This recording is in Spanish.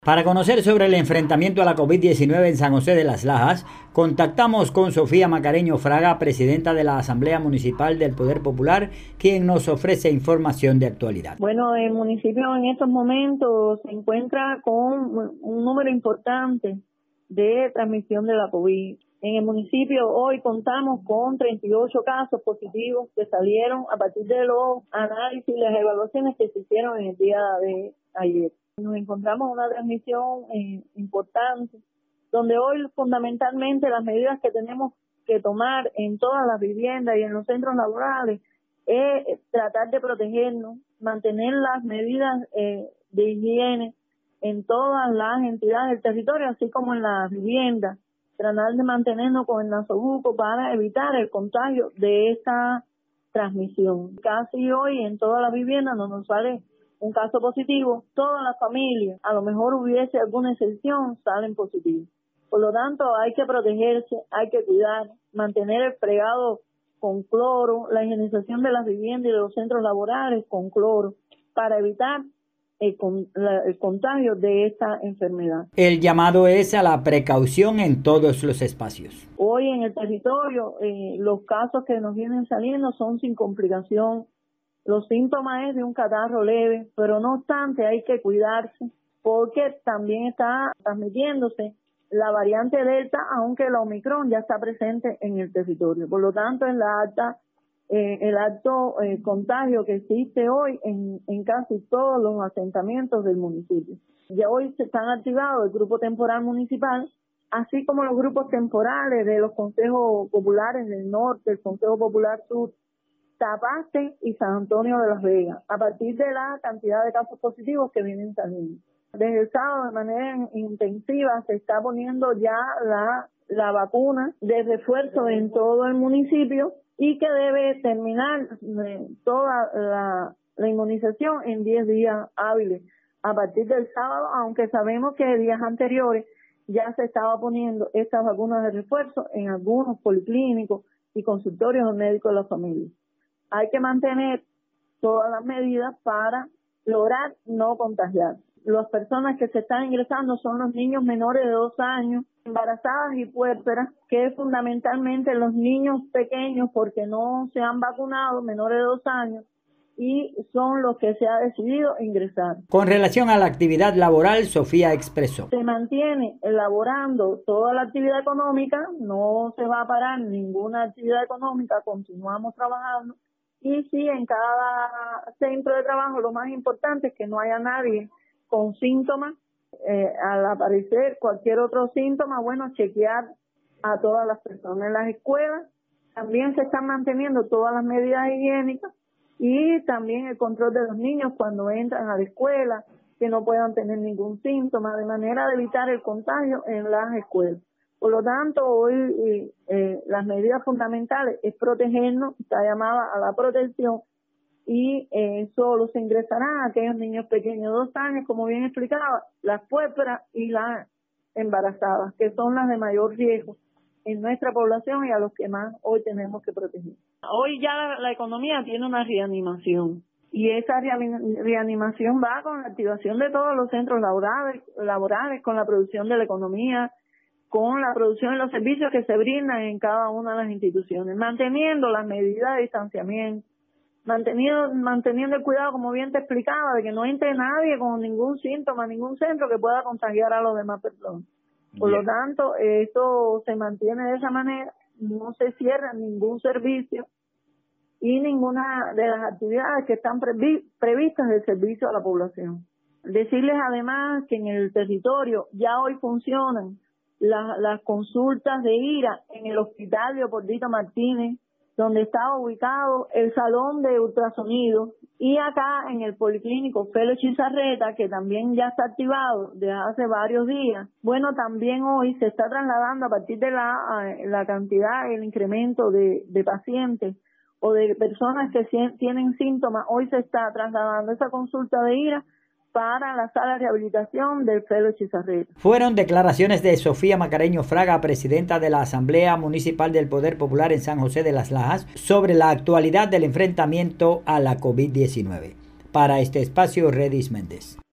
Para conocer sobre el enfrentamiento a la COVID-19 en San José de las Lajas, contactamos con Sofía Macareño Fraga, presidenta de la Asamblea Municipal del Poder Popular, quien nos ofrece información de actualidad. Bueno, el municipio en estos momentos se encuentra con un número importante de transmisión de la COVID. En el municipio hoy contamos con 38 casos positivos que salieron a partir de los análisis y las evaluaciones que se hicieron en el día de ayer. Nos encontramos en una transmisión importante, donde hoy fundamentalmente las medidas que tenemos que tomar en todas las viviendas y en los centros laborales es tratar de protegernos, mantener las medidas de higiene en todas las entidades del territorio, así como en las viviendas, tratar de mantenernos con el nasobuco para evitar el contagio de esta transmisión. Casi hoy en todas las viviendas no nos sale un caso positivo, todas las familias, a lo mejor hubiese alguna excepción, salen positivos. Por lo tanto, hay que protegerse, hay que cuidar, mantener el fregado con cloro, la higienización de las viviendas y de los centros laborales con cloro, para evitar el contagio de esta enfermedad. El llamado es a la precaución en todos los espacios. Hoy en el territorio, los casos que nos vienen saliendo son sin complicación. Los síntomas es de un catarro leve, pero no obstante hay que cuidarse porque también está transmitiéndose la variante Delta, aunque la Omicron ya está presente en el territorio. Por lo tanto, es el alto contagio que existe hoy en casi todos los asentamientos del municipio. Ya hoy se están activados el grupo temporal municipal, así como los grupos temporales de los consejos populares del norte, el Consejo Popular Sur, Tapaste y San Antonio de Las Vegas, a partir de la cantidad de casos positivos que vienen saliendo. Desde el sábado, de manera intensiva, se está poniendo ya la vacuna de refuerzo en todo el municipio y que debe terminar toda la inmunización en 10 días hábiles. A partir del sábado, aunque sabemos que días anteriores ya se estaba poniendo estas vacunas de refuerzo en algunos policlínicos y consultorios médicos de la familia. Hay que mantener todas las medidas para lograr no contagiar. Las personas que se están ingresando son los niños menores de 2 años, embarazadas y puérperas, que es fundamentalmente los niños pequeños porque no se han vacunado, menores de 2 años, y son los que se ha decidido ingresar. Con relación a la actividad laboral, Sofía expresó: se mantiene elaborando toda la actividad económica, no se va a parar ninguna actividad económica, continuamos trabajando. Y sí, en cada centro de trabajo lo más importante es que no haya nadie con síntomas. Al aparecer cualquier otro síntoma, bueno, chequear a todas las personas. En las escuelas también se están manteniendo todas las medidas higiénicas y también el control de los niños cuando entran a la escuela, que no puedan tener ningún síntoma, de manera de evitar el contagio en las escuelas. Por lo tanto, hoy las medidas fundamentales es protegernos, está llamada a la protección y solo se ingresarán a aquellos niños pequeños de 2 años, como bien explicaba, las puérperas y las embarazadas, que son las de mayor riesgo en nuestra población y a los que más hoy tenemos que proteger. Hoy ya la economía tiene una reanimación y esa reanimación va con la activación de todos los centros laborales, con la producción de la economía, con la producción de los servicios que se brindan en cada una de las instituciones, manteniendo las medidas de distanciamiento, manteniendo el cuidado, como bien te explicaba, de que no entre nadie con ningún síntoma, ningún centro que pueda contagiar a los demás personas. Por lo tanto, esto se mantiene de esa manera, no se cierra ningún servicio y ninguna de las actividades que están previstas del servicio a la población. Decirles además que en el territorio ya hoy funcionan las consultas de IRA en el hospital Leopoldito Martínez, donde estaba ubicado el salón de ultrasonido, y acá en el policlínico Félix Chizarreta, que también ya está activado desde hace varios días. Bueno, también hoy se está trasladando a partir de la cantidad, el incremento de pacientes o de personas que tienen síntomas, hoy se está trasladando esa consulta de IRA para la sala de rehabilitación del Félix Chizarreta. Fueron declaraciones de Sofía Macareño Fraga, presidenta de la Asamblea Municipal del Poder Popular en San José de las Lajas, sobre la actualidad del enfrentamiento a la COVID-19. Para este espacio, Redis Méndez.